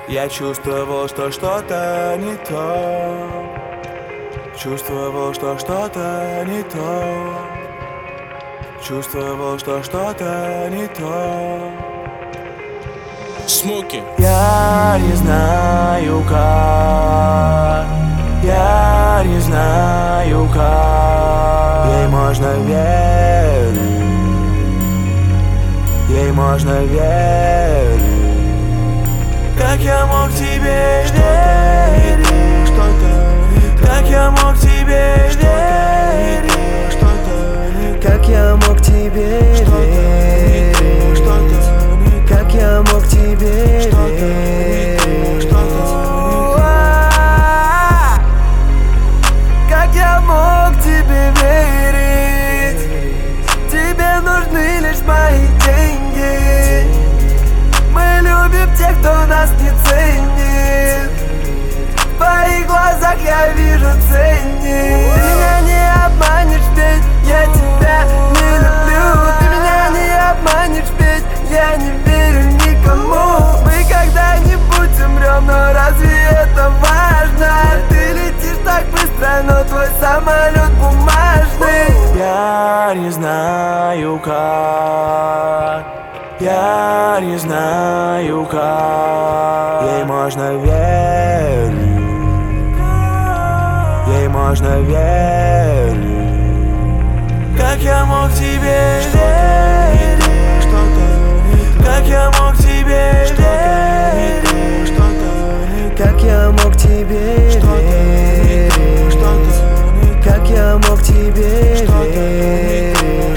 Я чувствовал, что что-то не то. Чувствовал, что что-то не то. Чувствовал, что что-то не то. Смоки. Я не знаю как. Я не знаю как. Ей можно верить. Ей можно верить. Как я мог тебе верить? Как я мог тебе верить? Как я мог тебе верить? Как я мог тебе верить? Как я мог тебе верить? Тебе нужны лишь мои деньги. Мы любим тех, кто нас не ценит. В твоих глазах я вижу ценник. Ты меня не обманешь, ведь я тебя не люблю. Ты меня не обманешь, ведь я не верю никому. Мы когда-нибудь умрем, но разве это важно? Ты летишь так быстро, но твой самолет бумажный. Я не знаю как. Я не знаю как. Ей можно верить. Ей можно верить. Как я мог тебе верить? Как я мог тебе верить? Как я мог тебе верить? Как я мог тебе верить?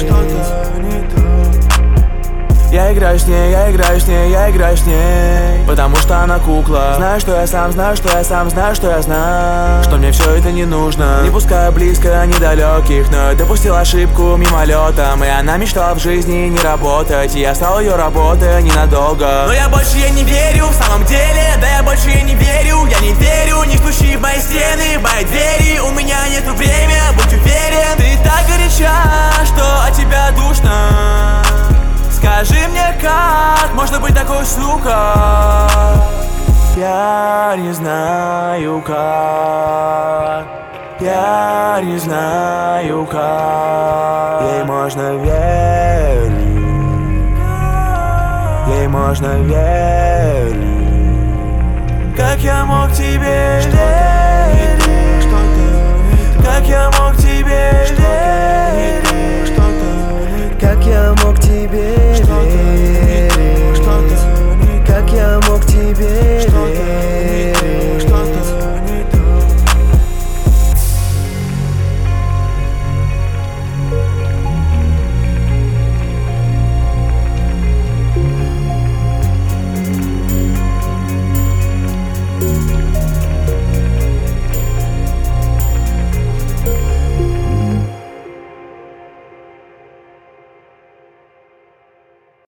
Я играю с ней, я играю с ней, я играю с ней. Потому что она кукла. Знаю, что я сам, знаю, что я сам, знаю, что я знаю. Что мне все это не нужно. Не пускаю близко недалеких, но я допустил ошибку мимолетом. И она мечтала в жизни не работать. И я стал ее работой ненадолго. Но я больше ей не верю, в самом деле. Да я больше ей не верю, я не верю. Не стучи в мои стены, в мои двери. У меня нету времени, будь уверен. Ты так горяча, что от тебя душно. Скажи мне, как можно быть такой сукой? Я не знаю как. Я не знаю как. Ей можно верить. Ей можно верить. Как я мог тебе верить? Как я мог тебе верить? Как я мог тебе верить?